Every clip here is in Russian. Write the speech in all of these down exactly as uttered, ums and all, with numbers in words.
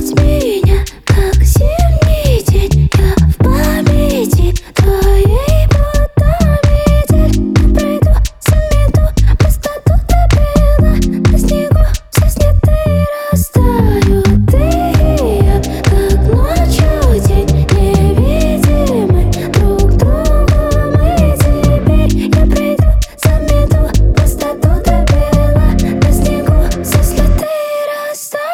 Забудь меня, как зимний день. Я в памяти твоей будто метель. Я пройду замету, пустоту топила. На снегу все следы растают. Ты и я, как ночью день, невидимы друг другу мы теперь. Я пройду замету, пустоту топила. На снегу все следы растают.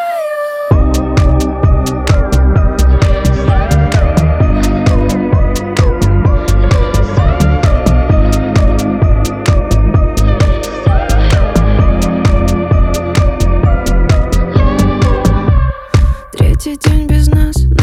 Третий день без нас.